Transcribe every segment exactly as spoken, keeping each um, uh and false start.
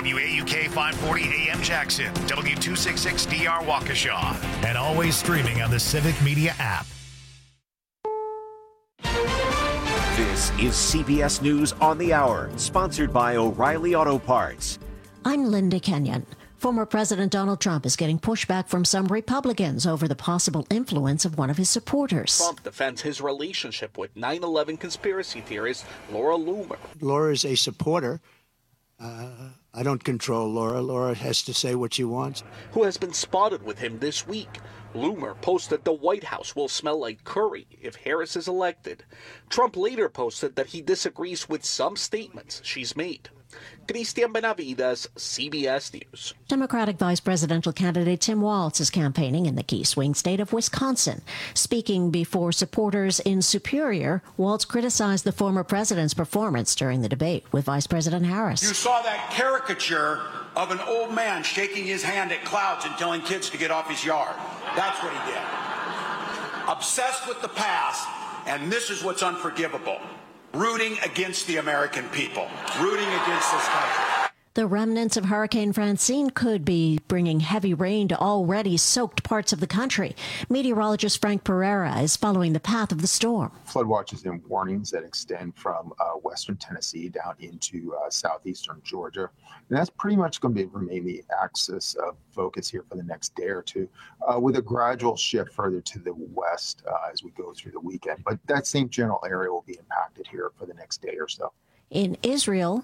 W A U K five forty A M Jackson, W two sixty-six D R Waukesha, and always streaming on the Civic Media app. This is C B S News on the Hour, sponsored by O'Reilly Auto Parts. I'm Linda Kenyon. Former President Donald Trump is getting pushback from some Republicans over the possible influence of one of his supporters. Trump defends his relationship with nine eleven conspiracy theorist Laura Loomer. Laura is a supporter. Uh, I don't control Laura. Laura has to say what she wants. Who has been spotted with him this week. Loomer posted the White House will smell like curry if Harris is elected. Trump later posted that he disagrees with some statements she's made. Christian Benavides, C B S News. Democratic Vice Presidential candidate Tim Walz is campaigning in the key swing state of Wisconsin. Speaking before supporters in Superior, Walz criticized the former president's performance during the debate with Vice President Harris. You saw that caricature of an old man shaking his hand at clouds and telling kids to get off his yard. That's what he did. Obsessed with the past, and this is what's unforgivable. Rooting against the American people, rooting against this country. The remnants of Hurricane Francine could be bringing heavy rain to already soaked parts of the country. Meteorologist Frank Pereira is following the path of the storm. Flood watches and warnings that extend from uh, western Tennessee down into uh, southeastern Georgia. And that's pretty much going to remain the axis of focus here for the next day or two, uh, with a gradual shift further to the west uh, as we go through the weekend. But that same general area will be impacted here for the next day or so. In Israel,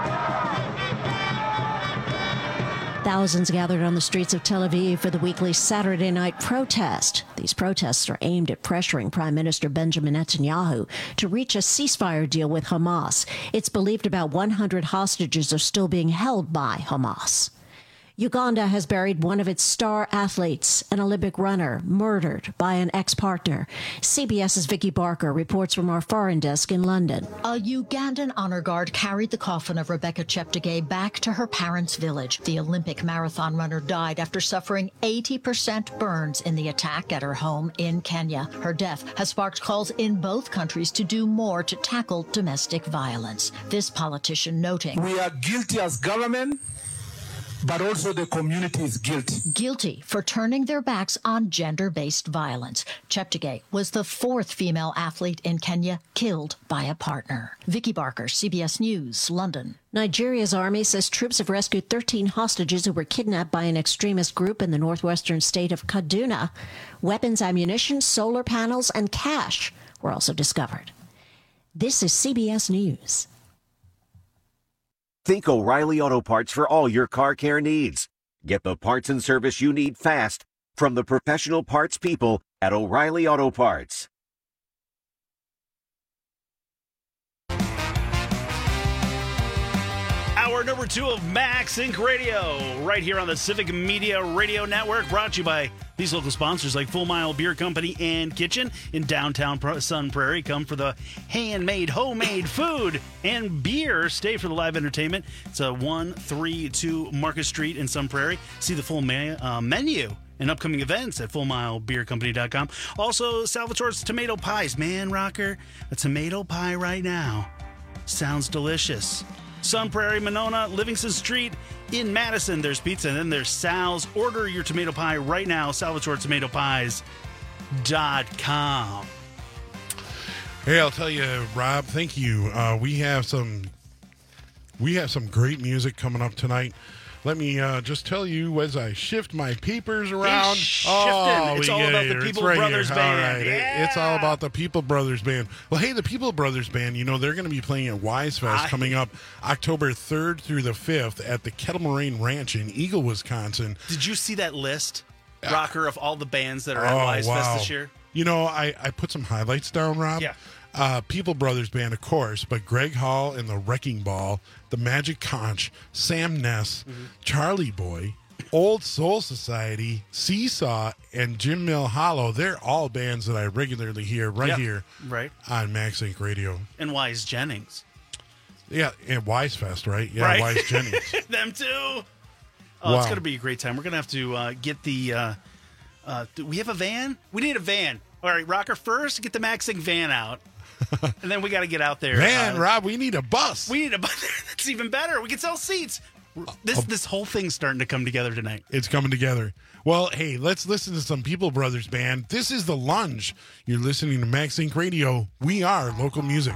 thousands gathered on the streets of Tel Aviv for the weekly Saturday night protest. These protests are aimed at pressuring Prime Minister Benjamin Netanyahu to reach a ceasefire deal with Hamas. It's believed about one hundred hostages are still being held by Hamas. Uganda has buried one of its star athletes, an Olympic runner, murdered by an ex-partner. CBS's Vicky Barker reports from our foreign desk in London. A Ugandan honor guard carried the coffin of Rebecca Cheptegei back to her parents' village. The Olympic marathon runner died after suffering eighty percent burns in the attack at her home in Kenya. Her death has sparked calls in both countries to do more to tackle domestic violence. This politician noting, "We are guilty as government, but also the community is guilty." Guilty for turning their backs on gender-based violence. Cheptegei was the fourth female athlete in Kenya killed by a partner. Vicky Barker, C B S News, London. Nigeria's army says troops have rescued thirteen hostages who were kidnapped by an extremist group in the northwestern state of Kaduna. Weapons, ammunition, solar panels, and cash were also discovered. This is C B S News. Think O'Reilly Auto Parts for all your car care needs. Get the parts and service you need fast from the professional parts people at O'Reilly Auto Parts. Hour number two of Max Inc Radio, right here on the Civic Media Radio Network, brought to you by these local sponsors like Full Mile Beer Company and Kitchen in downtown Sun Prairie. Come for the handmade, homemade food and beer. Stay for the live entertainment. It's a one three two Market Street in Sun Prairie. See the full me- uh, menu and upcoming events at full mile beer company dot com. Also, Salvatore's Tomato Pies. Man, Rocker, a tomato pie right now sounds delicious. Sun Prairie, Monona, Livingston Street in Madison. There's pizza, and then there's Sal's. Order your tomato pie right now, salvatore tomato pies dot com. Hey, I'll tell you, Rob, thank you. Uh, we have some we have some great music coming up tonight. Let me uh, just tell you as I shift my papers around. He's oh, it's all about the People right Brothers here. Band. All right. Yeah. It's all about the People Brothers Band. Well, hey, the People Brothers Band, you know, they're going to be playing at Wise Fest I... coming up October third through the fifth at the Kettle Moraine Ranch in Eagle, Wisconsin. Did you see that list, Rocker, of all the bands that are at oh, Wise wow. Fest this year? You know, I, I put some highlights down, Rob. Yeah. Uh, People Brothers Band, of course, but Greg Hall and the Wrecking Ball, the Magic Conch, Sam Ness, mm-hmm. Charlie Boy, Old Soul Society, Seesaw, and Jim Mill Hollow. They're all bands that I regularly hear right yep. here right. on Max Inc Radio. And Wise Jennings. Yeah, and Wise Fest, right? Yeah, right. Wise Jennings. Them too. Oh, wow. It's going to be a great time. We're going to have to uh, get the... Uh, uh, do we have a van? We need a van. All right, Rocker, first, get the Max Inc van out. And then we got to get out there. Man, uh, Rob, we need a bus. We need a bus. That's even better. We can sell seats. This this whole thing's starting to come together tonight. It's coming together. Well, hey, let's listen to some People Brothers Band. This is The Lunge. You're listening to Max Inc Radio. We are local music.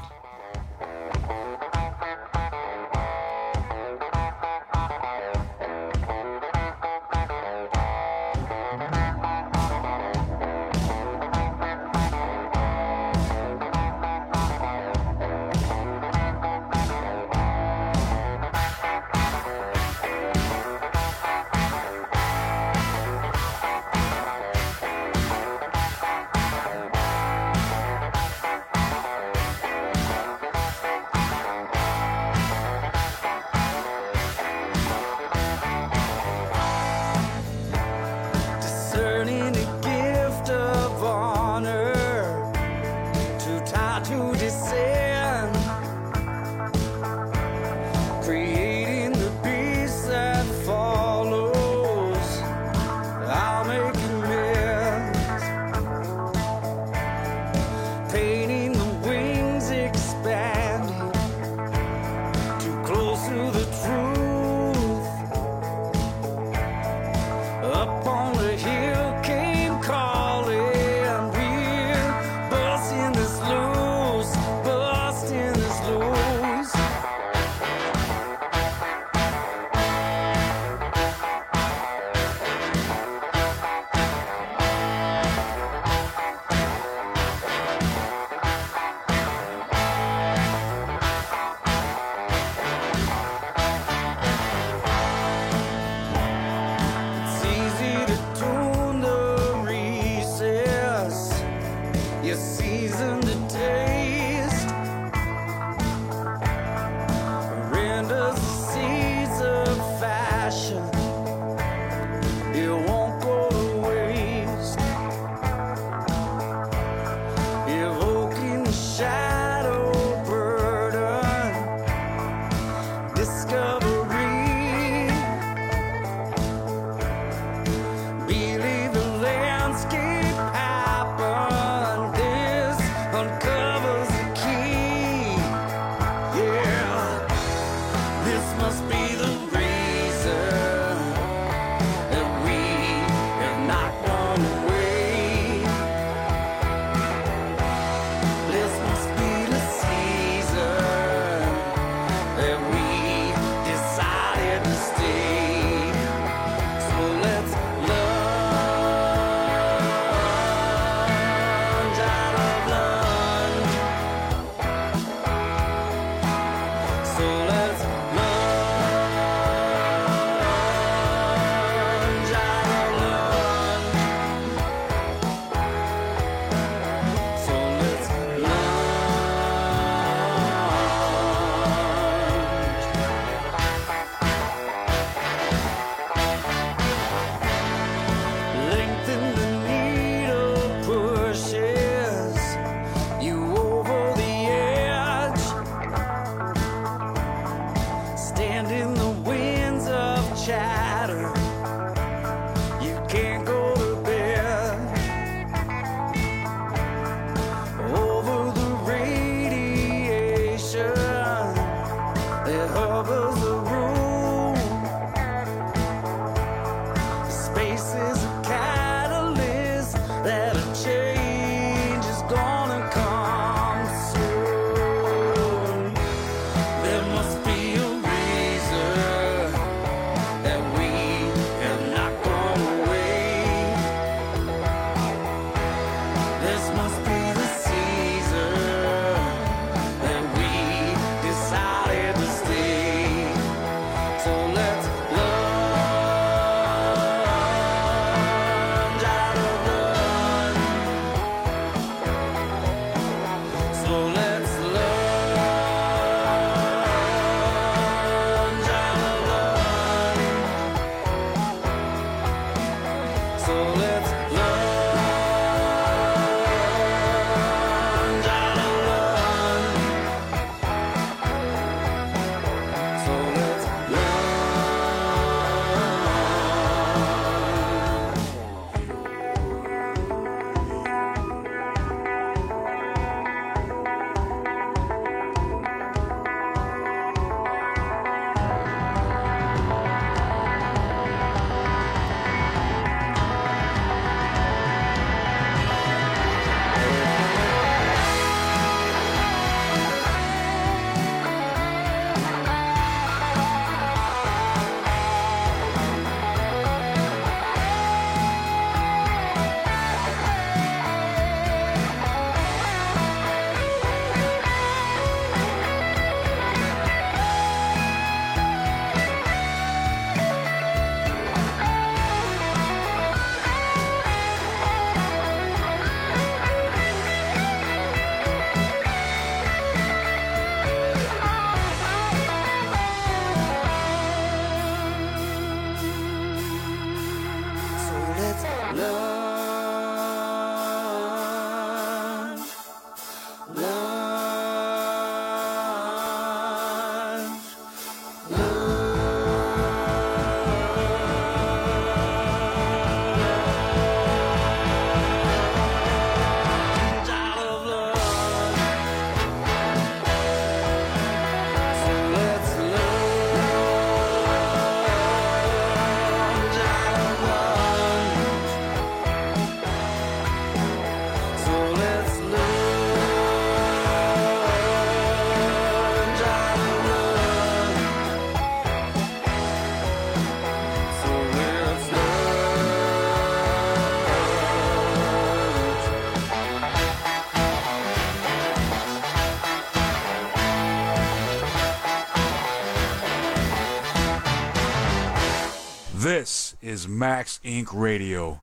This is Max Incorporated. Radio.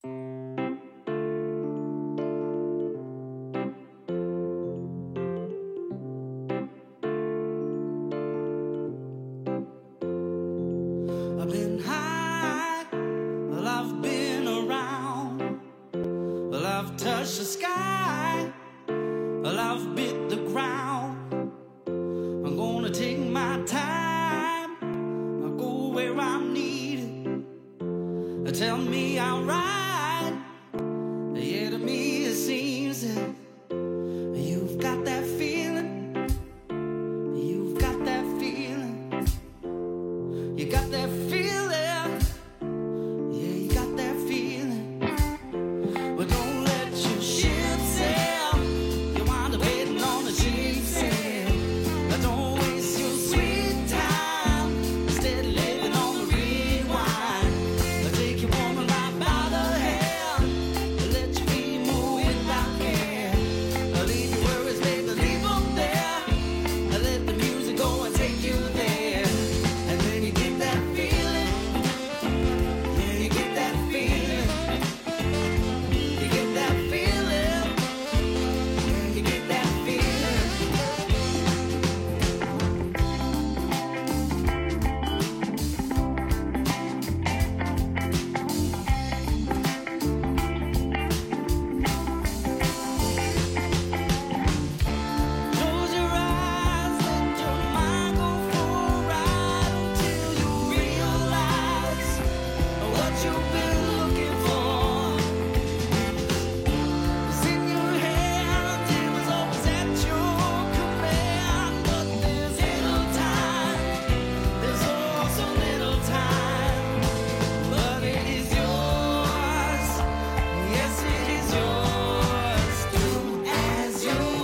I've been high, well, I've been around, well, I've touched the sky, well, I've bit the ground. I'm gonna take my time, I'll go where I'm needed. Tell me I'm right, yeah, to me it seems that you've got that feeling, you've got that feeling, you got that feeling, yeah, you got that feeling. But don't let your ship sail, you wind up waiting on the cheap sail. Don't waste your sweet time, instead of living on the rewind. Take your woman right by the hand, let your feet move without care. Leave your worries, baby, leave them there. Let the music go and take you there. And then you get that feeling, yeah, you get that feeling. You get that feeling, yeah, you get that feeling. Close your eyes, let your mind go for a ride until you realize what you've been looking for. It's in your hands, it was always at your command. But there's little time, there's also little time. But it is yours, yes, it is yours. Do as you will.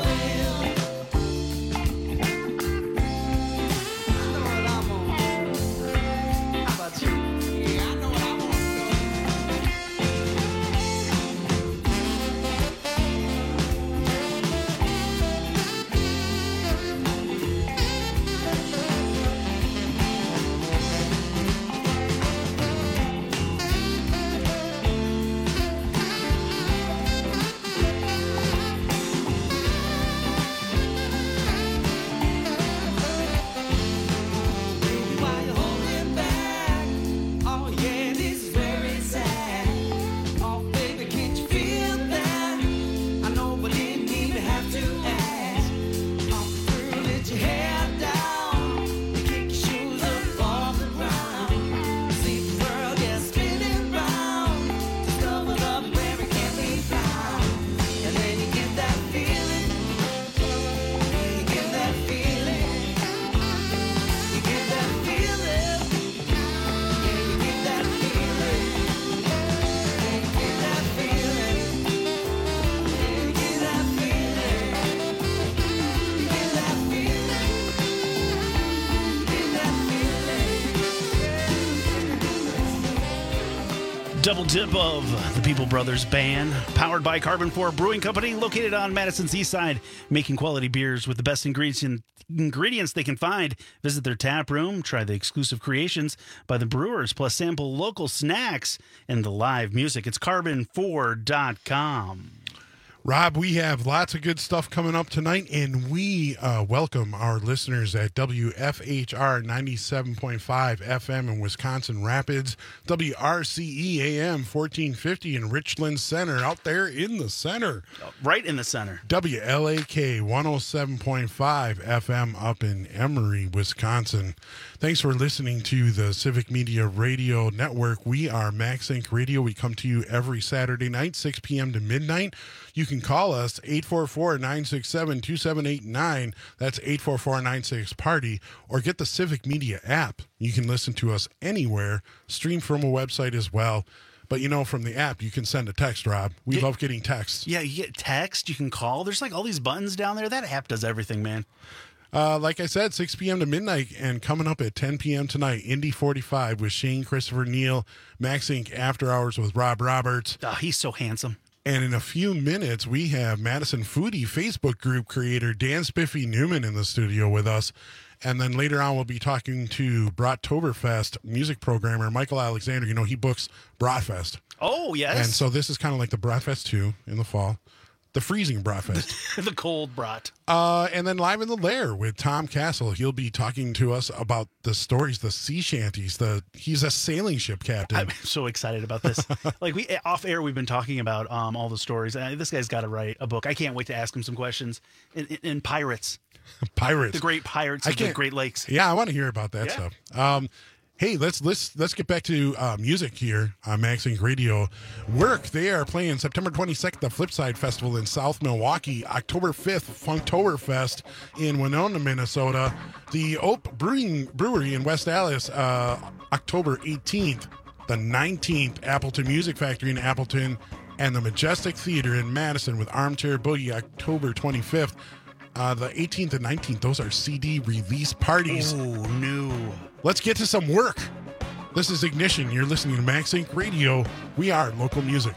Why you holding back? Oh yeah, this is very sad. Oh baby, can't you feel that? I know, but didn't need to have to ask. Oh girl, let your hair down, you kick your shoes up off the ground. See the world, yeah, spinning round, discover love where it can't be found. And then you get that feeling, yeah, you get that feeling. You get that feeling, yeah, you get that feeling, yeah, you get that feeling, yeah, you get that feeling, you get that feeling, you get that feeling. Double dip of the People Brothers Band, powered by Carbon four Brewing Company, located on Madison's East Side, making quality beers with the best ingredient, ingredients they can find. Visit their tap room, try the exclusive creations by the brewers, plus sample local snacks and the live music. It's carbon four dot com. Rob, we have lots of good stuff coming up tonight, and we uh, welcome our listeners at W F H R ninety-seven point five F M in Wisconsin Rapids, W R C E A M fourteen fifty in Richland Center, out there in the center. Right in the center. W L A K one oh seven point five F M up in Emory, Wisconsin. Thanks for listening to the Civic Media Radio Network. We are Max Inc Radio. We come to you every Saturday night, six p.m. to midnight. You can call us eight four four, nine six seven, two seven eight nine. That's eight four four, nine six, party. Or get the Civic Media app. You can listen to us anywhere, stream from a website as well. But, you know, from the app, you can send a text, Rob. We Yeah. love getting texts. Yeah, you get text, you can call. There's like all these buttons down there. That app does everything, man. Uh, like I said, six p.m. to midnight, and coming up at ten p.m. tonight, Indy forty-five with Shane Christopher Neal, Max Inc After Hours with Rob Roberts. Oh, he's so handsome. And in a few minutes, we have Madison Foodie Facebook group creator Dan Spiffy Newman in the studio with us. And then later on, we'll be talking to Brattoberfest music programmer Michael Alexander. You know, he books Bratfest. Oh, yes. And so this is kind of like the Bratfest two in the fall. The freezing Bratfest. The cold brat. Uh, and then live in the lair with Tom Castle. He'll be talking to us about the stories, the sea shanties. The he's a sailing ship captain. I'm so excited about this. Like we off air, we've been talking about um, all the stories. And this guy's got to write a book. I can't wait to ask him some questions. In, in, in pirates, pirates, the great pirates of the Great Lakes. Yeah, I want to hear about that yeah. stuff. Um, Hey, let's let's let's get back to uh, music here on Max Inc Radio. Work, they are playing September twenty-second, the Flipside Festival in South Milwaukee. October fifth, Funktoberfest in Winona, Minnesota. The Ope Brewing Brewery in West Allis, uh, October eighteenth. The nineteenth, Appleton Music Factory in Appleton. And the Majestic Theater in Madison with Armchair Boogie, October twenty-fifth. Uh, the eighteenth and nineteenth, those are C D release parties. Oh, no. Let's get to some work. This is Ignition. You're listening to Max Inc Radio. We are local music.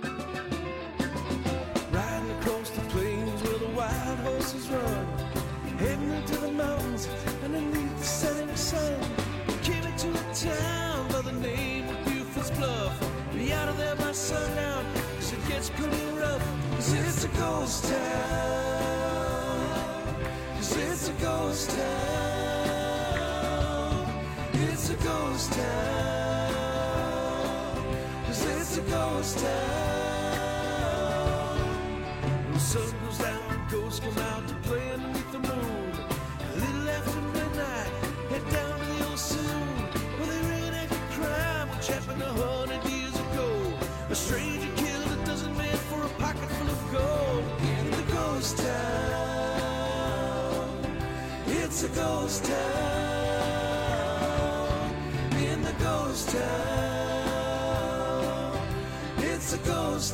Riding across the plains where the wild horses run, heading into the mountains underneath the setting sun. Came into a town by the name of Buford's Bluff. Be out of there by sundown, cause it gets pretty rough. Cause it's a ghost town. Cause it's a ghost town. It's a ghost town. Cause it's a ghost town. When the sun goes down, ghosts come out to play underneath the moon. A little after midnight, head down to the old saloon where they reenact a crime which happened a hundred years ago. A stranger killed a dozen men for a pocket full of gold. In the ghost town, it's a ghost town. In the ghost town, it's a ghost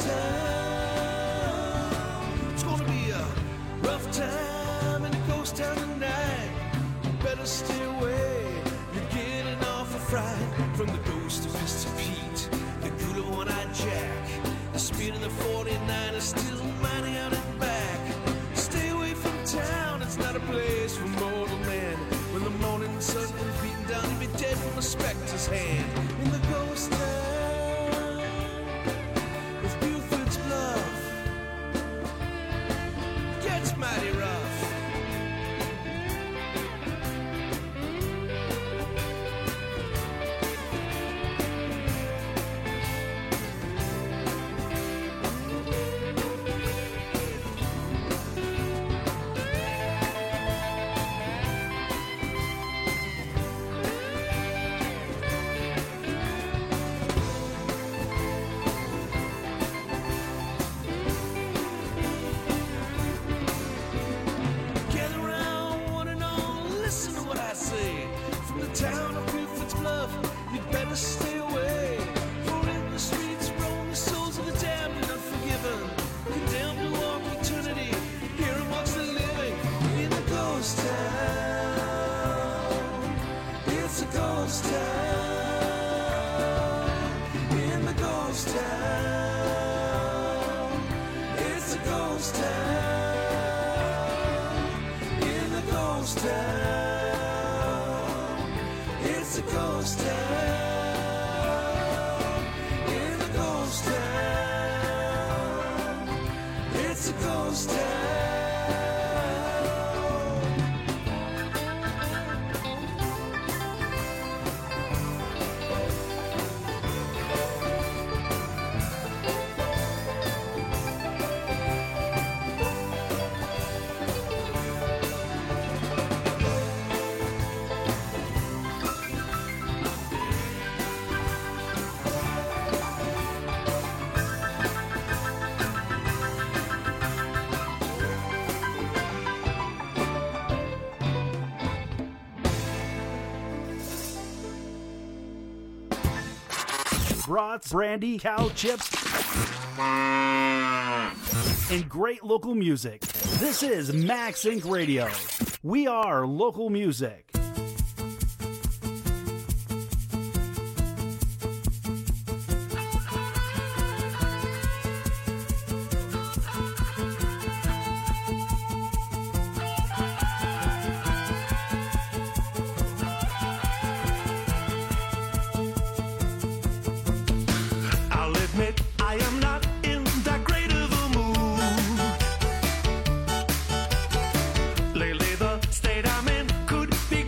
town. It's gonna be a rough time in the ghost town tonight. You better stay away. You're getting off a fright from the ghost of Mister Pete, the good of one-eyed Jack. The speed of the forty-nine is still mighty out and back. Stay away from town, it's not a place for mortal man. When the morning sun comes beating down, you'll be dead from a specter's hand. In the ghost town of Buford's Bluff, gets mighty rough. Gather round, one and all, listen to what I say. From the town of Buford's Bluff, you'd better stay away. For in the streets roam the souls of the damned and unforgiven, condemned to walk eternity here amongst the living. In the ghost town, it's a ghost town. In the ghost town, it's a ghost town. In the ghost town, it's a ghost town. In the ghost town, it's a ghost town. Brats, brandy, cow chips, and great local music. This is Max Incorporated. Radio. We are local music. Lately the state I'm in could be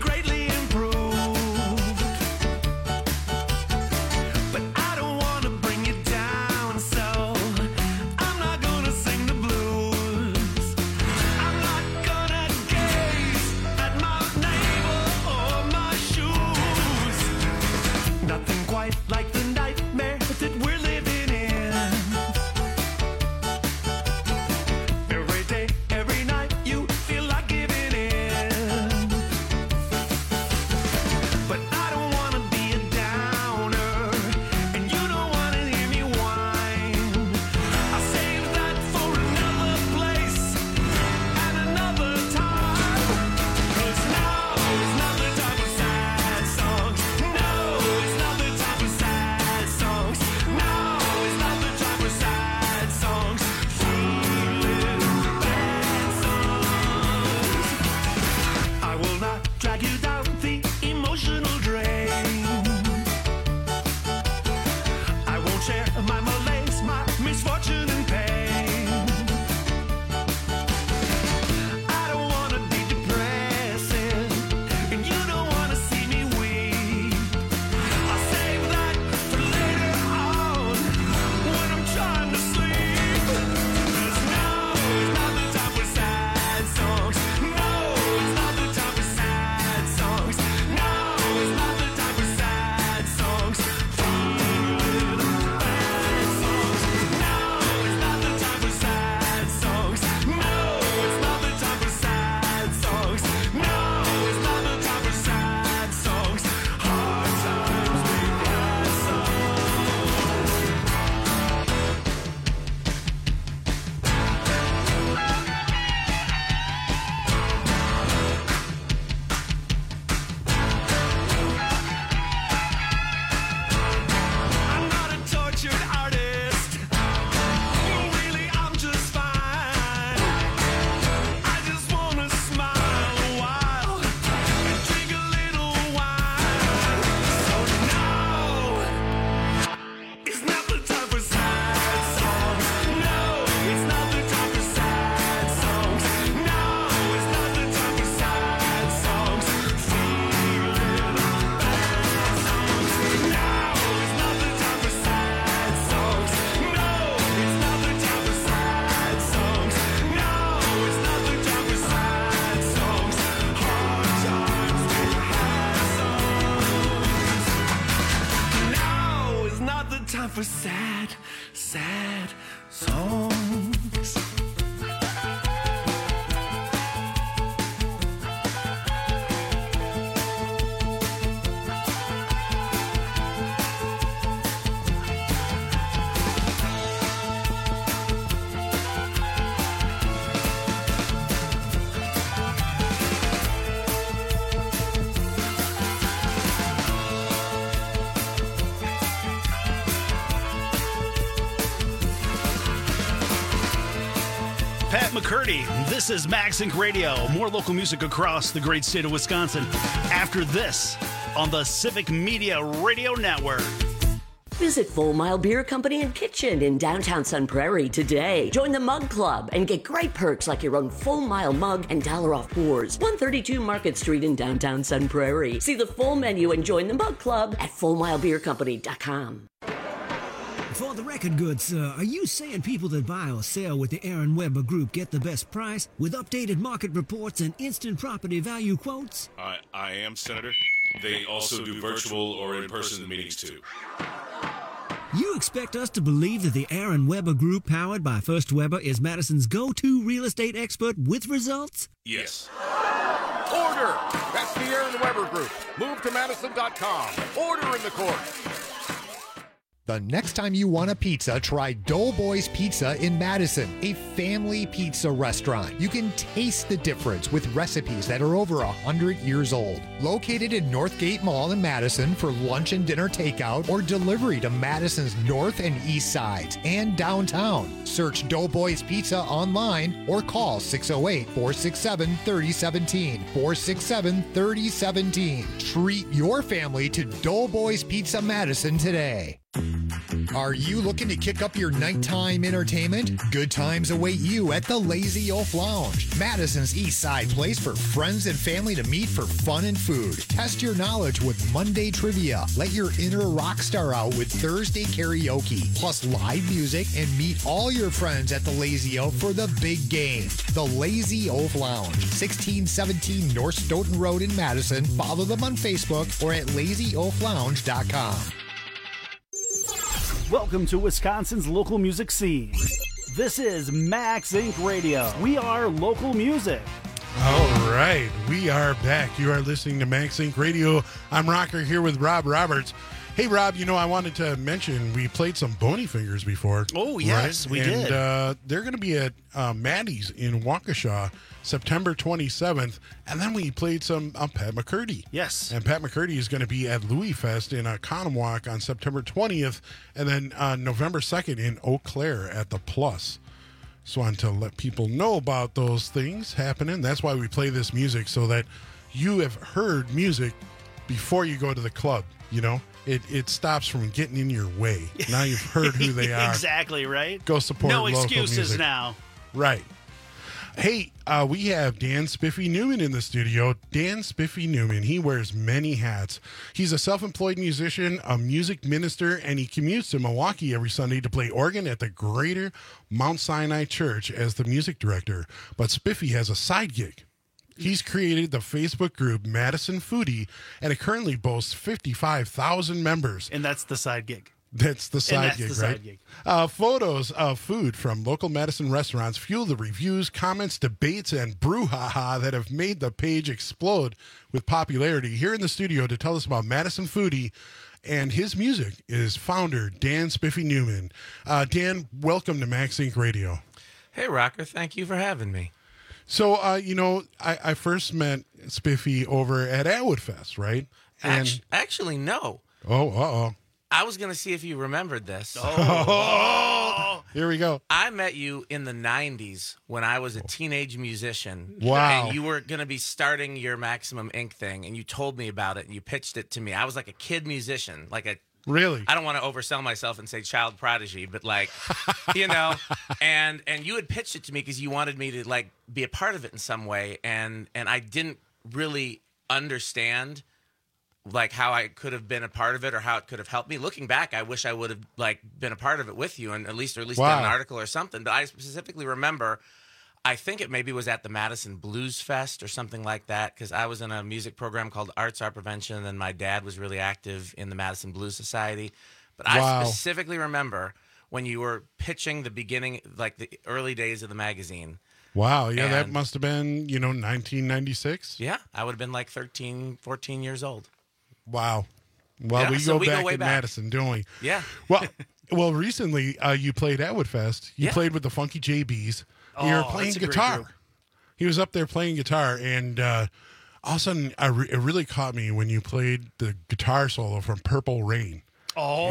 like sad songs. Pat McCurdy, this is Max Inc Radio. More local music across the great state of Wisconsin after this on the Civic Media Radio Network. Visit Full Mile Beer Company and Kitchen in downtown Sun Prairie today. Join the Mug Club and get great perks like your own Full Mile mug and dollar off pours. one thirty-two Market Street in downtown Sun Prairie. See the full menu and join the Mug Club at full mile beer company dot com. For the record good, sir, are you saying people that buy or sell with the Aaron Weber Group get the best price with updated market reports and instant property value quotes? I, I am, Senator. They also do virtual or in-person meetings, too. You expect us to believe that the Aaron Weber Group, powered by First Weber, is Madison's go-to real estate expert with results? Yes. Order! That's the Aaron Weber Group. Move to Madison dot com. Order in the court. The next time you want a pizza, try Doughboys Pizza in Madison, a family pizza restaurant. You can taste the difference with recipes that are over one hundred years old. Located in Northgate Mall in Madison for lunch and dinner takeout or delivery to Madison's north and east sides and downtown. Search Doughboys Pizza online or call six oh eight, four six seven, three oh one seven, four six seven, three oh one seven. Treat your family to Doughboys Pizza Madison today. Are you looking to kick up your nighttime entertainment? Good times await you at the Lazy Oaf Lounge, Madison's East Side place for friends and family to meet for fun and food. Test your knowledge with Monday trivia. Let your inner rock star out with Thursday karaoke, plus live music, and meet all your friends at the Lazy Oaf for the big game. The Lazy Oaf Lounge, sixteen seventeen North Stoughton Road in Madison. Follow them on Facebook or at lazy oaf lounge dot com. Welcome to Wisconsin's local music scene. This is Max Inc Radio. We are local music. All right, we are back. You are listening to Max Inc Radio. I'm Rocker here with Rob Roberts. Hey, Rob, you know, I wanted to mention we played some Bony Fingers before. Oh, yes, right? we and, did. And uh, they're going to be at uh, Maddie's in Waukesha September twenty-seventh. And then we played some uh, Pat McCurdy. Yes. And Pat McCurdy is going to be at Louis Fest in uh, Conomowoc on September twentieth. And then uh, November second in Eau Claire at the Plus. Just wanted to let people know about those things happening. That's why we play this music, so that you have heard music before you go to the club, you know? It it stops from getting in your way. Now you've heard who they are. Exactly, right? Go support no local excuses music. now. Right. Hey, uh, we have Dan Spiffy Newman in the studio. Dan Spiffy Newman, he wears many hats. He's a self-employed musician, a music minister, and he commutes to Milwaukee every Sunday to play organ at the Greater Mount Sinai Church as the music director. But Spiffy has a side gig. He's created the Facebook group Madison Foodie, and it currently boasts fifty-five thousand members. And that's the side gig. That's the side that's gig, the right? side gig. Uh, photos of food from local Madison restaurants fuel the reviews, comments, debates, and brouhaha that have made the page explode with popularity. Here in the studio to tell us about Madison Foodie and his music is founder Dan Spiffy Newman. Uh, Dan, welcome to Max Inc Radio. Hey, Rocker. Thank you for having me. So, uh, you know, I, I first met Spiffy over at Atwood Fest, right? And Actu- actually, no. Oh, uh-oh. I was going to see if you remembered this. Oh. Here we go. I met you in the nineties when I was a teenage musician. Wow. And you were going to be starting your Maximum Incorporated thing, and you told me about it, and you pitched it to me. I was like a kid musician, like a Really? I don't want to oversell myself and say child prodigy, but like, you know, and and you had pitched it to me because you wanted me to like be a part of it in some way, and and I didn't really understand like how I could have been a part of it or how it could have helped me. Looking back, I wish I would have like been a part of it with you and at least or at least Wow. done an article or something. But I specifically remember, I think it maybe was at the Madison Blues Fest or something like that, because I was in a music program called Arts Art Prevention, and then my dad was really active in the Madison Blues Society. But Wow. I specifically remember when you were pitching the beginning, like the early days of the magazine. Wow. Yeah, that And- must have been, you know, nineteen ninety-six. Yeah, I would have been like thirteen, fourteen years old. Wow. Well, Yeah, we so go we go back way in back. Madison, don't we? Yeah. Well, well, recently uh, you played at Woodfest. You Yeah. played with the Funky J Bs. And you were Oh, playing that's a great guitar. group. He was up there playing guitar, and uh, all of a sudden, I re- it really caught me when you played the guitar solo from Purple Rain. Oh.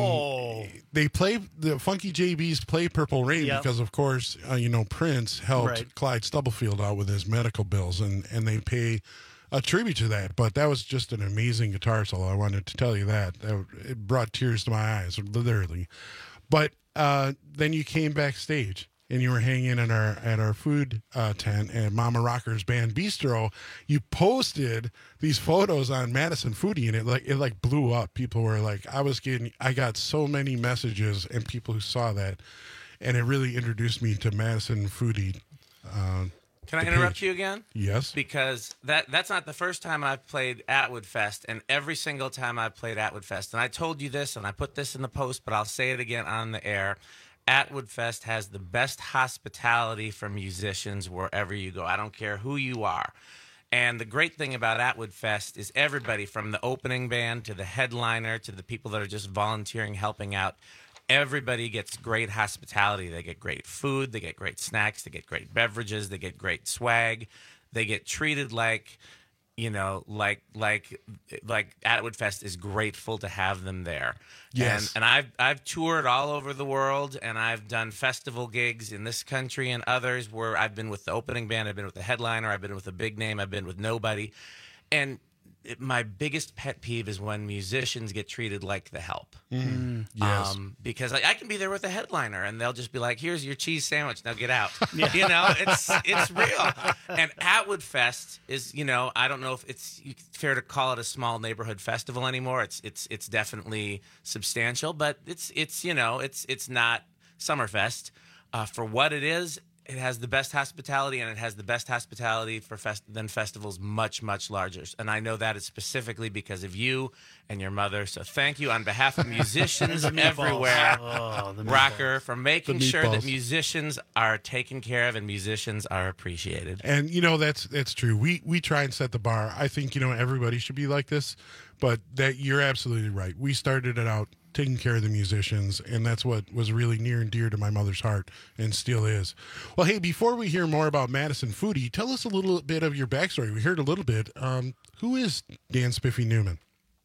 And they play, the Funky J Bs play Purple Rain Yep. because, of course, uh, you know, Prince helped Right. Clyde Stubblefield out with his medical bills, and, and they pay a tribute to that. But that was just an amazing guitar solo. I wanted to tell you that. that it brought tears to my eyes, literally. But uh, then you came backstage. And you were hanging at our at our food uh, tent at Mama Rocker's Band Bistro. You posted these photos on Madison Foodie, and it like it like blew up. People were like, I was getting, I got so many messages and people who saw that, and it really introduced me to Madison Foodie. Uh, Can I the interrupt page. you again? Yes. Because that that's not the first time I've played Atwood Fest, and every single time I've played Atwood Fest, and I told you this, and I put this in the post, but I'll say it again on the air. Atwood Fest has the best hospitality for musicians wherever you go. I don't care who you are. And the great thing about Atwood Fest is everybody from the opening band to the headliner to the people that are just volunteering, helping out, everybody gets great hospitality. They get great food, they get great snacks, they get great beverages, they get great swag. They get treated like, you know, like like like Atwood Fest is grateful to have them there. Yes. And, and I've I've toured all over the world, and I've done festival gigs in this country and others where I've been with the opening band, I've been with the headliner, I've been with a big name, I've been with nobody. And it, my biggest pet peeve is when musicians get treated like the help. Mm. Yes. Um, because like, I can be there with a headliner, and they'll just be like, "Here's your cheese sandwich. Now get out." Yeah. You know, it's it's real. And Atwood Fest is, you know, I don't know if it's fair to call it a small neighborhood festival anymore. It's it's it's definitely substantial, but it's it's you know it's it's not Summerfest uh, for what it is. It has the best hospitality, and it has the best hospitality for fest- than festivals much, much larger. And I know that is specifically because of you and your mother. So thank you on behalf of musicians The meatballs. everywhere, Oh, the Rocker, for making The sure that meatballs. musicians are taken care of and musicians are appreciated. And you know that's that's true. We we try and set the bar. I think you know everybody should be like this, but that you're absolutely right. We started it out taking care of the musicians, and that's what was really near and dear to my mother's heart, and still is. Well, hey, before we hear more about Madison Foodie, tell us a little bit of your backstory. We heard a little bit. Um, who is Dan Spiffy Newman?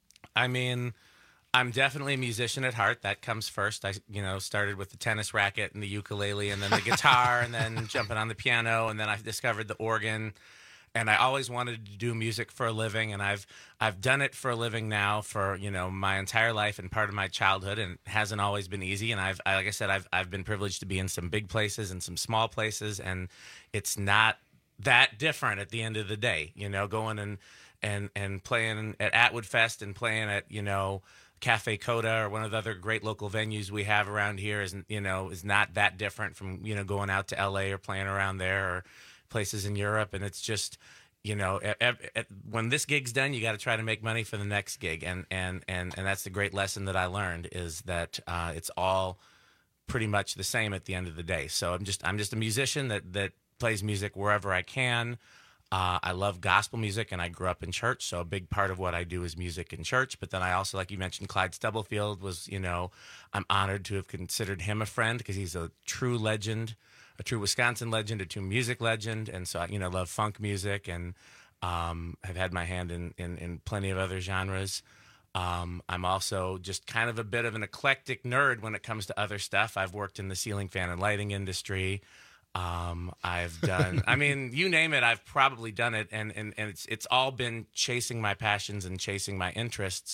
I mean, I'm definitely a musician at heart. That comes first. I, you know, started with the tennis racket and the ukulele, and then the guitar, and then jumping on the piano, and then I discovered the organ. And I always wanted to do music for a living, and I've I've done it for a living now for you know my entire life and part of my childhood, and it hasn't always been easy. And I've I, like I said, I've I've been privileged to be in some big places and some small places, and it's not that different at the end of the day. You know, going and and and playing at Atwood Fest and playing at you know Cafe Coda or one of the other great local venues we have around here is you know is not that different from you know going out to L A or playing around there or places in Europe. And it's just, you know, at, at, at, when this gig's done, you got to try to make money for the next gig. And, and, and, and that's the great lesson that I learned is that uh, it's all pretty much the same at the end of the day. So I'm just, I'm just a musician that, that plays music wherever I can. Uh, I love gospel music, and I grew up in church, so a big part of what I do is music in church. But then I also, like you mentioned, Clyde Stubblefield was, you know, I'm honored to have considered him a friend because he's a true legend, a true Wisconsin legend, a true music legend. And so, I, you know, love funk music and um, have had my hand in, in, in plenty of other genres. Um, I'm also just kind of a bit of an eclectic nerd when it comes to other stuff. I've worked in the ceiling fan and lighting industry. Um, I've done, I mean, you name it, I've probably done it. And, and, and it's, it's all been chasing my passions and chasing my interests.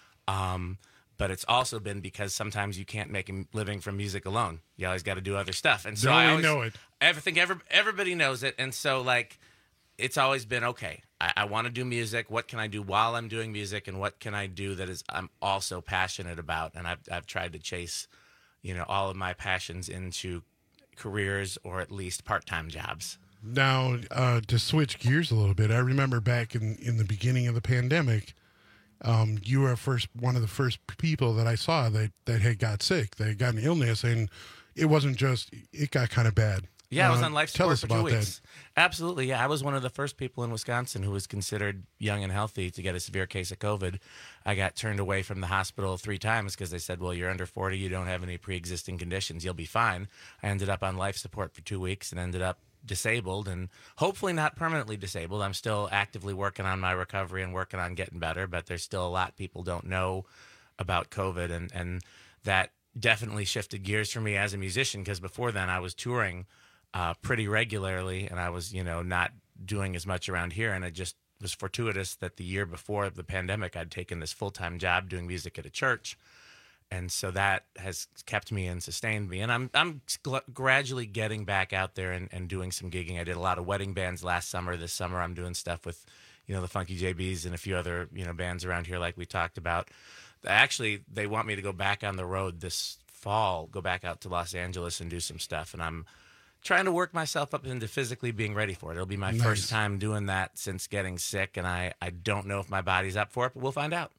Um, but it's also been because sometimes you can't make a living from music alone. You always got to do other stuff. And so Don't I we always know it. I think every, everybody knows it. And so like, it's always been, okay, I, I want to do music. What can I do while I'm doing music? And what can I do that is I'm also passionate about? And I've, I've tried to chase, you know, all of my passions into careers or at least part-time jobs. Now, uh, to switch gears a little bit, I remember back in, in the beginning of the pandemic, um, you were first one of the first people that I saw that, that had got sick, that had got an illness, and it wasn't just, it got kind of bad. Yeah, I was Uh, on life tell support us for two about weeks. that. Absolutely, yeah. I was one of the first people in Wisconsin who was considered young and healthy to get a severe case of COVID. I got turned away from the hospital three times because they said, well, you're under forty, you don't have any pre-existing conditions, you'll be fine. I ended up on life support for two weeks and ended up disabled, and hopefully not permanently disabled. I'm still actively working on my recovery and working on getting better, but there's still a lot people don't know about COVID, and, and that definitely shifted gears for me as a musician, because before then I was touring uh, pretty regularly, and I was, you know, not doing as much around here, and it just was fortuitous that the year before the pandemic I'd taken this full-time job doing music at a church, and so that has kept me and sustained me, and I'm I'm gl- gradually getting back out there and, and doing some gigging. I did a lot of wedding bands last summer. This summer I'm doing stuff with, you know, the Funky J Bs and a few other, you know, bands around here like we talked about. Actually, they want me to go back on the road this fall, go back out to Los Angeles and do some stuff, and I'm trying to work myself up into physically being ready for it. It'll be my Nice. first time doing that since getting sick, and I, I don't know if my body's up for it, but we'll find out.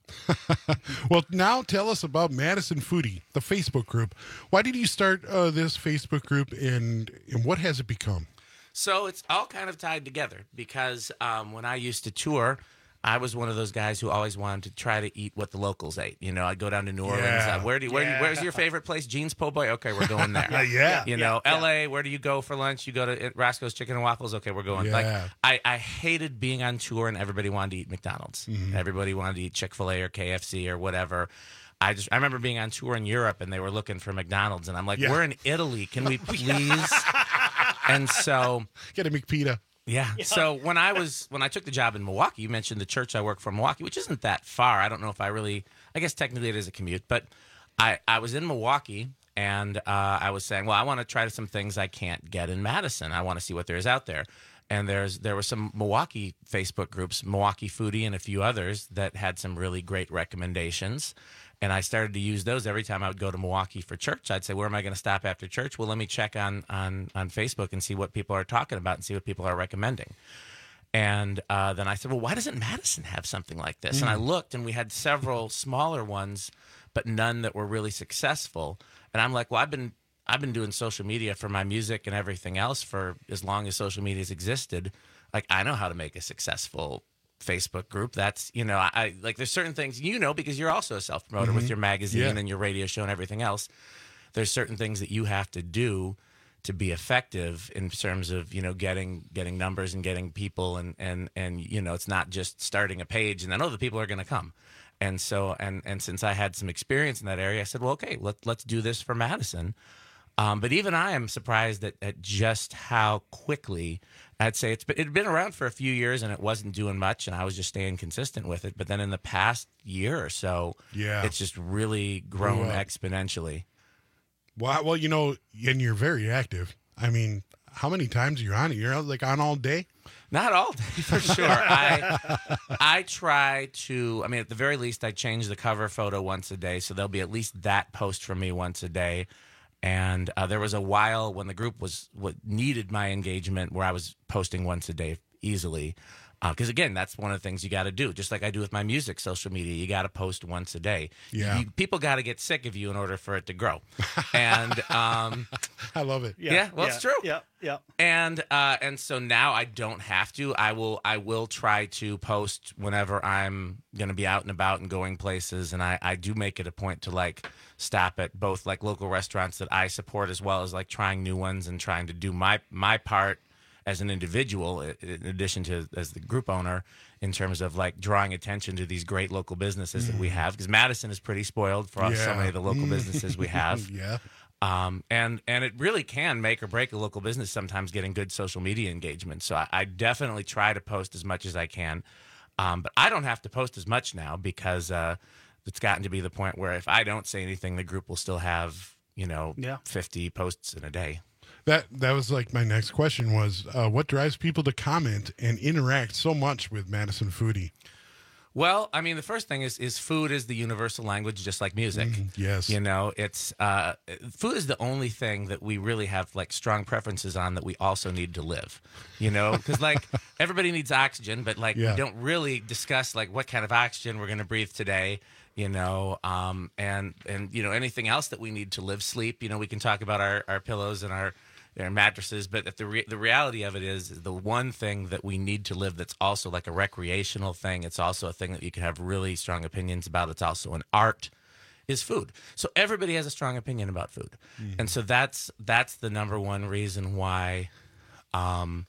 Well, now tell us about Madison Foodie, the Facebook group. Why did you start uh, this Facebook group, and, and what has it become? So it's all kind of tied together because um, when I used to tour, I was one of those guys who always wanted to try to eat what the locals ate. You know, I'd go down to New Orleans. Yeah. Uh, where do you, where do you, Yeah. where's your favorite place? Jean's Po' Boy. Okay, we're going there. Yeah. You know, Yeah. L A. Where do you go for lunch? You go to uh, Roscoe's Chicken and Waffles. Okay, we're going. Yeah. Like I, I hated being on tour and everybody wanted to eat McDonald's. Mhm. Everybody wanted to eat Chick-fil-A or K F C or whatever. I just I remember being on tour in Europe and they were looking for McDonald's and I'm like, Yeah. we're in Italy. Can we please? And so get a McPita. Yeah. So when I was when I took the job in Milwaukee, you mentioned the church I work for in Milwaukee, which isn't that far. I don't know if I really I guess technically it is a commute, but I, I was in Milwaukee and uh, I was saying, well, I want to try some things I can't get in Madison. I want to see what there is out there. And there's there were some Milwaukee Facebook groups, Milwaukee Foodie and a few others that had some really great recommendations. And I started to use those every time I would go to Milwaukee for church. I'd say, where am I going to stop after church? Well, let me check on, on, on Facebook and see what people are talking about and see what people are recommending. And uh, then I said, well, why doesn't Madison have something like this? Mm. And I looked, and we had several smaller ones, but none that were really successful. And I'm like, well, I've been I've been doing social media for my music and everything else for as long as social media has existed. Like, I know how to make a successful Facebook group. That's, you know, I, I like there's certain things, you know, because you're also a self-promoter Mhm. with your magazine Yeah. and your radio show and everything else. There's certain things that you have to do to be effective in terms of, you know, getting getting numbers and getting people and and and you know, it's not just starting a page and then, oh, the people are going to come. And so and and since I had some experience in that area, I said, well, okay, let, let's do this for Madison. Um, but even I am surprised at, at just how quickly, I'd say it's been, it had been around for a few years and it wasn't doing much and I was just staying consistent with it. But then in the past year or so, Yeah. it's just really grown Grew up. exponentially. Well, well, you know, and you're very active. I mean, how many times are you on it? You're like on all day? Not all day, for sure. I I try to, I mean, at the very least, I change the cover photo once a day. So there'll be at least that post from me once a day. And uh, there was a while when the group was what needed my engagement where I was posting once a day easily. Because, uh, again, that's one of the things you got to do. Just like I do with my music social media, you got to post once a day. Yeah. You, people got to get sick of you in order for it to grow. And um, I love it. yeah, well, it's true. Yeah, yeah. And uh, and so now I don't have to. I will I will try to post whenever I'm going to be out and about and going places. And I, I do make it a point to like stop at both like local restaurants that I support as well as like trying new ones and trying to do my my part as an individual, in addition to as the group owner, in terms of like drawing attention to these great local businesses that we have. Because Madison is pretty spoiled for us, so Yeah. many of the local businesses we have. Yeah. Um, and and it really can make or break a local business sometimes getting good social media engagement. So I, I definitely try to post as much as I can. Um, but I don't have to post as much now because uh, it's gotten to be the point where if I don't say anything, the group will still have, you know, Yeah. fifty posts in a day. That that was like my next question was uh, what drives people to comment and interact so much with Madison Foodie? Well, I mean, the first thing is is food is the universal language, just like music. Mm, yes. You know, it's uh, food is the only thing that we really have like strong preferences on that we also need to live. You know, because like everybody needs oxygen, but like Yeah. we don't really discuss like what kind of oxygen we're going to breathe today. You know, um, and and you know anything else that we need to live, sleep. You know, we can talk about our, our pillows and our. Their mattresses, but the re- the reality of it is, is the one thing that we need to live that's also like a recreational thing. It's also a thing that you can have really strong opinions about. It's also an art, is food. So everybody has a strong opinion about food, Mm. and so that's that's the number one reason why, um,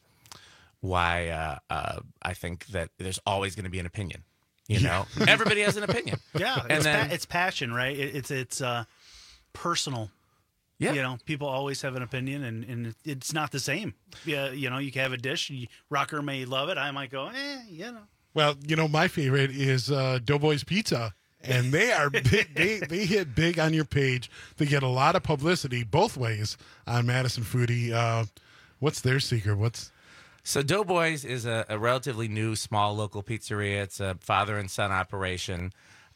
why uh, uh, I think that there's always going to be an opinion. You know, everybody has an opinion. Yeah, and it's, then pa- it's passion, right? It, it's it's uh, personal. Yeah. You know, people always have an opinion, and, and it's not the same. Yeah, you know, you can have a dish. You, Rocker may love it. I might go, eh, you know. Well, you know, my favorite is uh, Doughboys Pizza, and they are big. they they hit big on your page. They get a lot of publicity both ways on Madison Foodie. Uh, what's their secret? What's So Doughboys is a, a relatively new, small local pizzeria. It's a father and son operation,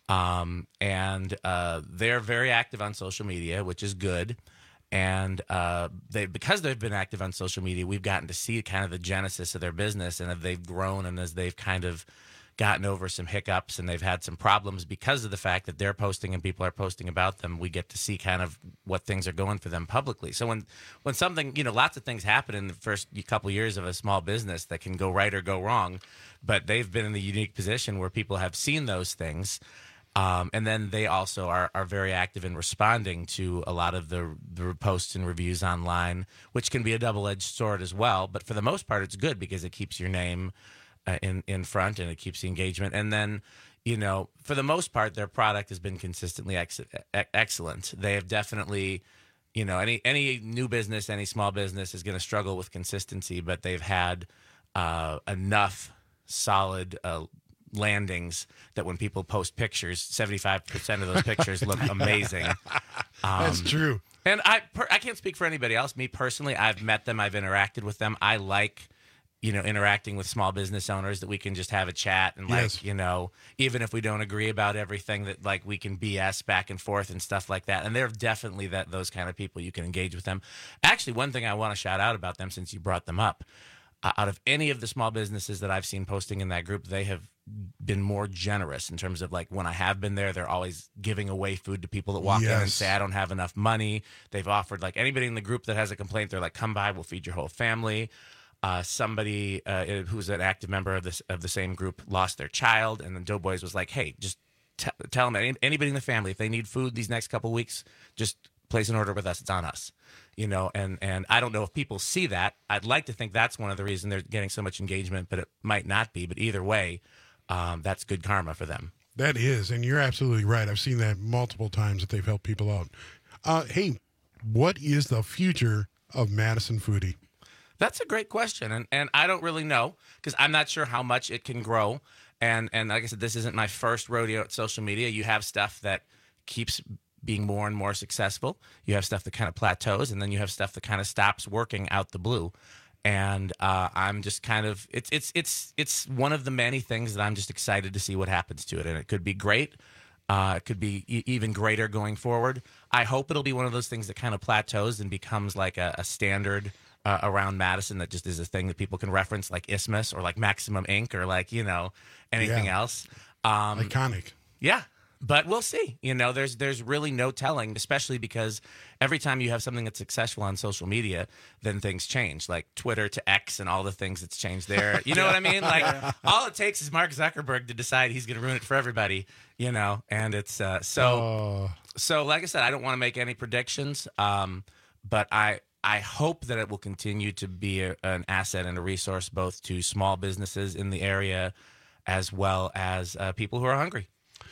um, and uh, they're very active on social media, which is good. And uh, they, because they've been active on social media, we've gotten to see kind of the genesis of their business, and as they've grown and as they've kind of gotten over some hiccups and they've had some problems because of the fact that they're posting and people are posting about them, we get to see kind of what things are going for them publicly. So when when something, you know, lots of things happen in the first couple years of a small business that can go right or go wrong, but they've been in the unique position where people have seen those things. Um, and then they also are, are very active in responding to a lot of the, the posts and reviews online, which can be a double-edged sword as well. But for the most part, it's good because it keeps your name uh, in, in front and it keeps the engagement. And then, you know, for the most part, their product has been consistently ex- ex- excellent. They have definitely, you know, any, any new business, any small business is going to struggle with consistency, but they've had uh, enough solid uh landings that when people post pictures, seventy-five percent of those pictures look amazing. Um, That's true. And I per, I can't speak for anybody else. Me personally, I've met them. I've interacted with them. I like, you know, interacting with small business owners that we can just have a chat and like, Yes. you know, even if we don't agree about everything, that like we can B S back and forth and stuff like that. And they're definitely that those kind of people. You can engage with them. Actually, one thing I want to shout out about them since you brought them up, uh, out of any of the small businesses that I've seen posting in that group, they have been more generous in terms of like when I have been there, they're always giving away food to people that walk in and Yes. say, I don't have enough money. They've offered like anybody in the group that has a complaint, they're like, come by, we'll feed your whole family. Uh, somebody uh, who's an active member of this of the same group lost their child, and then Doughboys was like, hey, just t- tell them, any, anybody in the family, if they need food these next couple weeks, just place an order with us. It's on us. You know, and, and I don't know if people see that. I'd like to think that's one of the reasons they're getting so much engagement, but it might not be. But either way, um, that's good karma for them. That is, and you're absolutely right. I've seen that multiple times that they've helped people out. Uh, hey, what is the future of Madison Foodie? That's a great question, and and I don't really know because I'm not sure how much it can grow. And and like I said, this isn't my first rodeo at social media. You have stuff that keeps being more and more successful. You have stuff that kind of plateaus, and then you have stuff that kind of stops working out the blue. And uh, I'm just kind of it's it's it's it's one of the many things that I'm just excited to see what happens to it, and it could be great. Uh, it could be e- even greater going forward. I hope it'll be one of those things that kind of plateaus and becomes like a, a standard uh, around Madison that just is a thing that people can reference, like Isthmus or like Maximum Incorporated or like, you know, anything Yeah. else. Um, Iconic. Yeah. But we'll see. You know, there's there's really no telling, especially because every time you have something that's successful on social media, then things change, like Twitter to X and all the things that's changed there. You know what I mean? Like all it takes is Mark Zuckerberg to decide he's going to ruin it for everybody, you know, and it's uh, so. Oh. So like I said, I don't want to make any predictions, um, but I I hope that it will continue to be a, an asset and a resource both to small businesses in the area as well as uh, people who are hungry.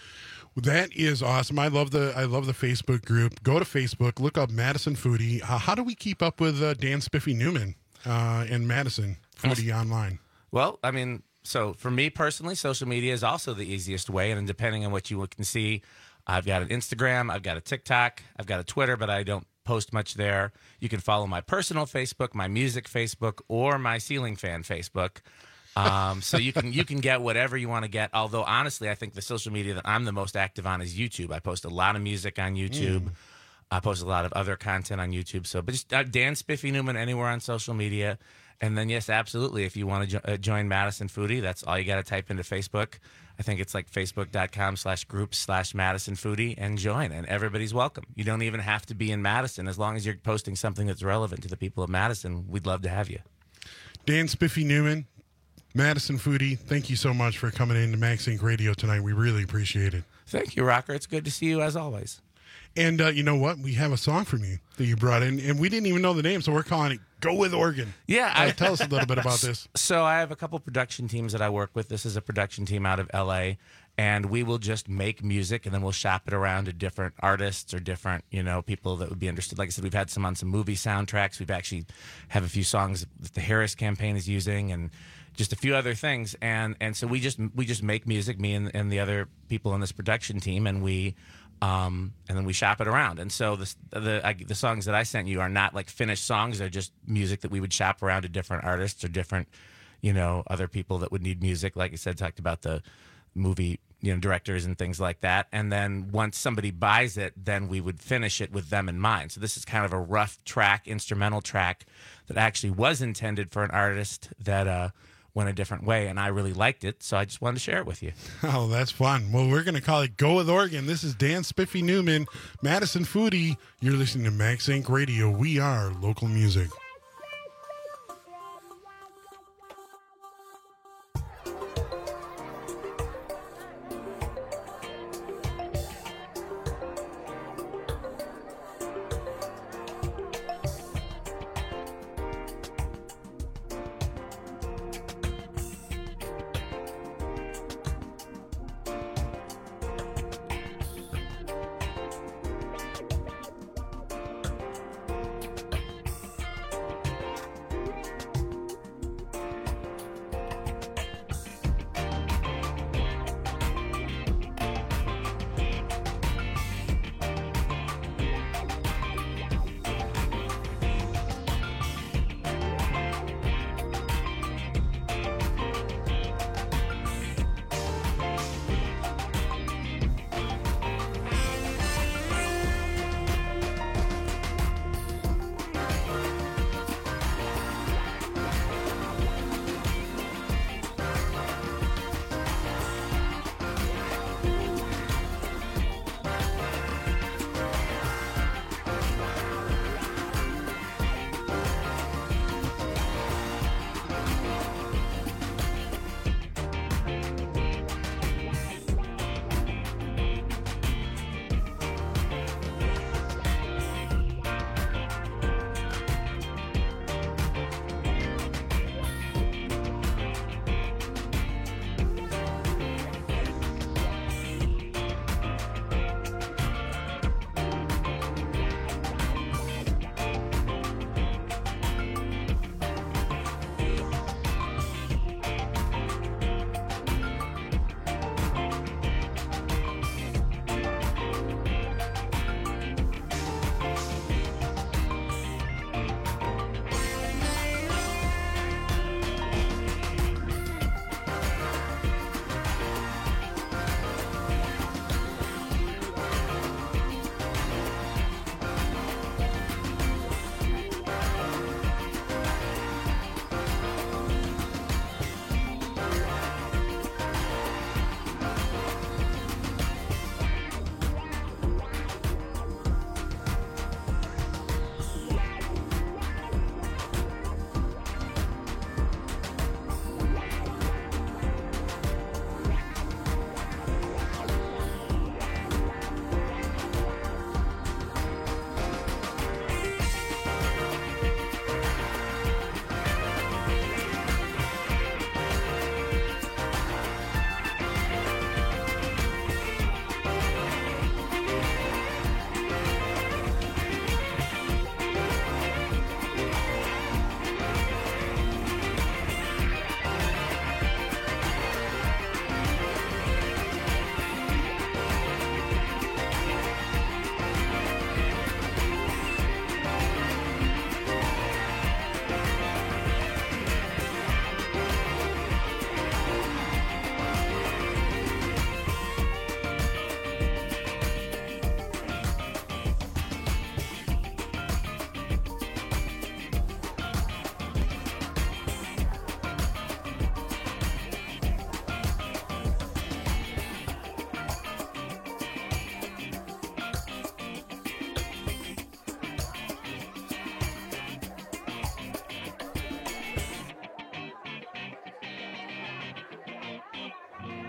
That is awesome. I love the I love the Facebook group. Go to Facebook, look up Madison Foodie. Uh, how do we keep up with uh, Dan Spiffy Newman uh, and Madison Foodie online? Well, I mean, so for me personally, social media is also the easiest way, and depending on what you can see, I've got an Instagram, I've got a TikTok, I've got a Twitter, but I don't post much there. You can follow my personal Facebook, my music Facebook, or my Ceiling Fan Facebook. Um, so you can you can get whatever you want to get. Although honestly, I think the social media that I'm the most active on is YouTube. I post a lot of music on YouTube. Mm. I post a lot of other content on YouTube. So, but just uh, Dan Spiffy Newman anywhere on social media. And then, yes, absolutely. If you want to jo- uh, join Madison Foodie, that's all you got to type into Facebook. I think it's like facebook.com slash groups slash Madison Foodie and join. And everybody's welcome. You don't even have to be in Madison. As long as you're posting something that's relevant to the people of Madison, we'd love to have you. Dan Spiffy Newman, Madison Foodie, thank you so much for coming in to Max Inc Radio tonight. We really appreciate it. Thank you, Rocker. It's good to see you as always. And uh, you know what? We have a song from you that you brought in, and we didn't even know the name, so we're calling it Go With Oregon. Yeah. Uh, I, tell us a little bit about this. So I have a couple production teams that I work with. This is a production team out of L A, and we will just make music, and then we'll shop it around to different artists or different, you know, people that would be interested. Like I said, we've had some on some movie soundtracks. We've actually have a few songs that the Harris campaign is using, and just a few other things. And and so we just we just make music, me and, and the other people in this production team, and we um and then we shop it around. And so the the I, the songs that I sent you are not like finished songs. They're just music that we would shop around to different artists or different, you know, other people that would need music. Like I said, talked about the movie, you know, directors and things like that. And then once somebody buys it, then we would finish it with them in mind. So this is kind of a rough track, instrumental track that actually was intended for an artist that uh went a different way, and I really liked it, so I just wanted to share it with you. Oh, that's fun. Well, we're going to call it Go With Oregon. This is Dan Spiffy Newman, Madison Foodie. You're listening to Max Inc Radio. We are local music.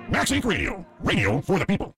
Max Inc Radio. Radio for the people.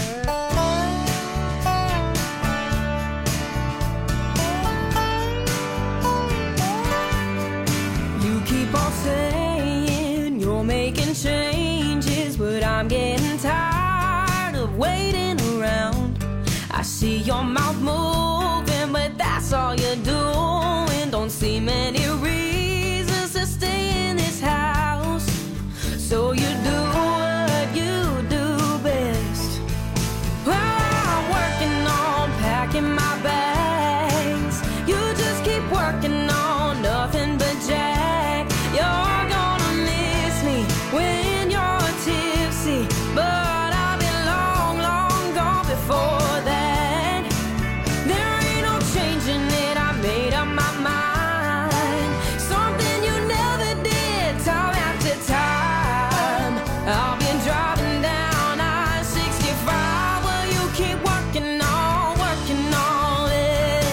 You keep on saying you're making changes, but I'm getting tired of waiting around. I see your mouth moving, but that's all you're doing. Don't see many reasons to stay in this house, so you do what you do best. Well, I'm working on packing my bags. You just keep working on nothing but jack. You're gonna miss me when you're tipsy, but I've been long, long gone before that. There ain't no changing it, I made up my mind. Something you never did, time after time. I've been driving down I sixty-five, well, you keep working on, working on it.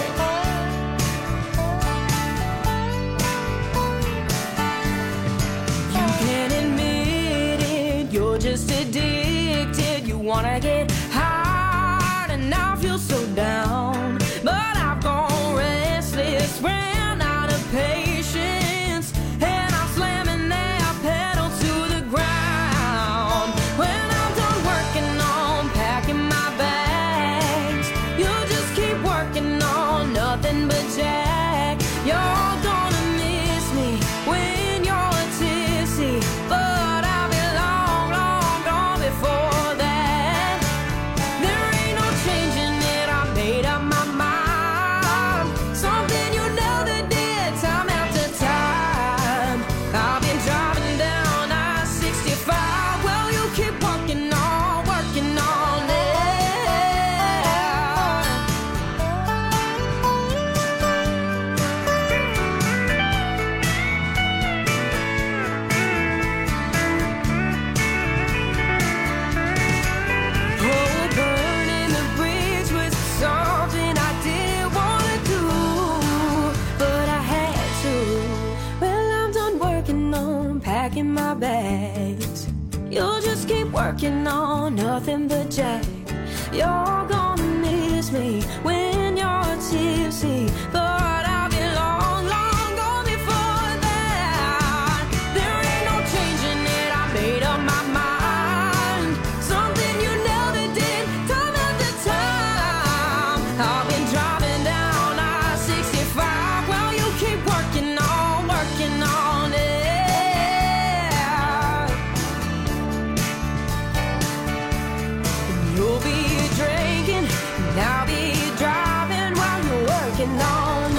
You can't admit it, you're just addicted. You wanna get high and now feel so down, but I've gone restless, ran out of patience, and I'm slamming that pedal to the ground. When I'm done working on packing my bags, you just keep working on nothing but jack. You're gonna miss me when you're tipsy, but I've been long, long gone before that. There ain't no changing it, I made up my mind. Something you never did, time after time. I've been driving down I sixty-five, well, you keep working on, working on it. Oh, burning the bridge was something I didn't wanna do, but I had to. Well, I'm done working on packing my bags. You'll just keep working on nothing but jack. You're gonna miss me when you're tipsy, but I've been long, long gone before that. There ain't no changing it, I made up my mind. Something you never did, time after time. I've been driving down I sixty-five, well, you keep working on, working on it. You'll be drinking, and I'll be driving while you're working on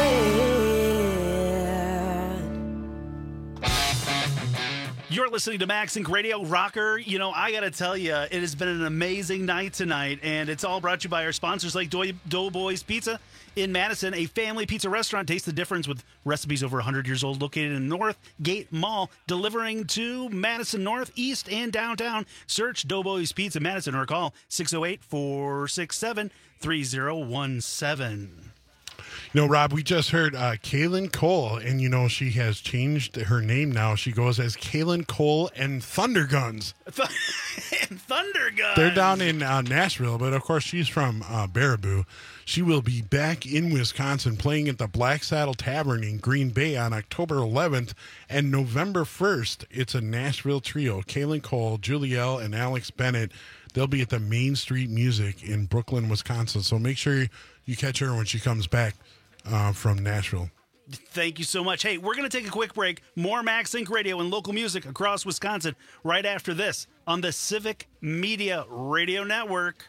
it. You're listening to Max Inc Radio Rocker. You know, I got to tell you, it has been an amazing night tonight, and it's all brought to you by our sponsors like Dou- Doughboys Pizza in Madison, a family pizza restaurant. Taste the difference with recipes over one hundred years old, located in North Gate Mall, delivering to Madison North, East, and downtown. Search Doughboys Pizza Madison or call six oh eight, four six seven, three oh one seven. You know, Rob, we just heard uh, Kaylin Cole, and you know she has changed her name now. She goes as Kaylin Cole and Thunder Guns. and Thunder Guns. They're down in uh, Nashville, but of course she's from uh, Baraboo. She will be back in Wisconsin playing at the Black Saddle Tavern in Green Bay on October eleventh, and November first, it's a Nashville trio. Kaylin Cole, Julielle, and Alex Bennett. They'll be at the Main Street Music in Brooklyn, Wisconsin. So make sure you catch her when she comes back uh, from Nashville. Thank you so much. Hey, we're going to take a quick break. More Max Inc Radio and local music across Wisconsin right after this on the Civic Media Radio Network.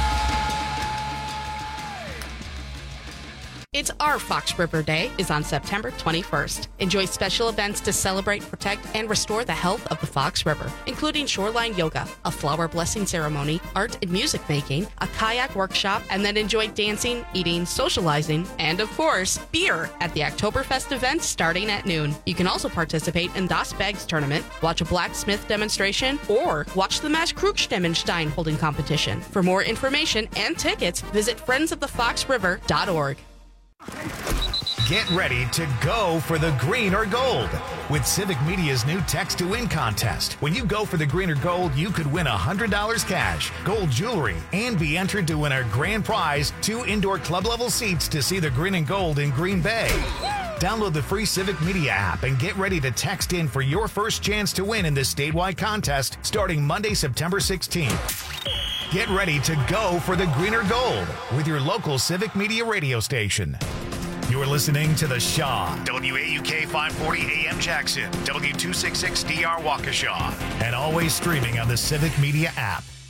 It's our Fox River Day is on September twenty-first. Enjoy special events to celebrate, protect, and restore the health of the Fox River, including shoreline yoga, a flower blessing ceremony, art and music making, a kayak workshop, and then enjoy dancing, eating, socializing, and of course, beer at the Oktoberfest event starting at noon. You can also participate in Das Bags tournament, watch a blacksmith demonstration, or watch the Mass Krugstemenstein holding competition. For more information and tickets, visit friends of the fox river dot org. Get ready to go for the green or gold with Civic Media's new Text to Win contest. When you go for the green or gold, you could win one hundred dollars cash, gold jewelry, and be entered to win our grand prize, two indoor club-level seats to see the green and gold in Green Bay. Download the free Civic Media app and get ready to text in for your first chance to win in this statewide contest starting Monday, September sixteenth. Get ready to go for the green or gold with your local Civic Media radio station. You're listening to The Shaw, W A U K five forty A M Jackson, W two sixty-six D R Waukesha, and always streaming on the Civic Media app.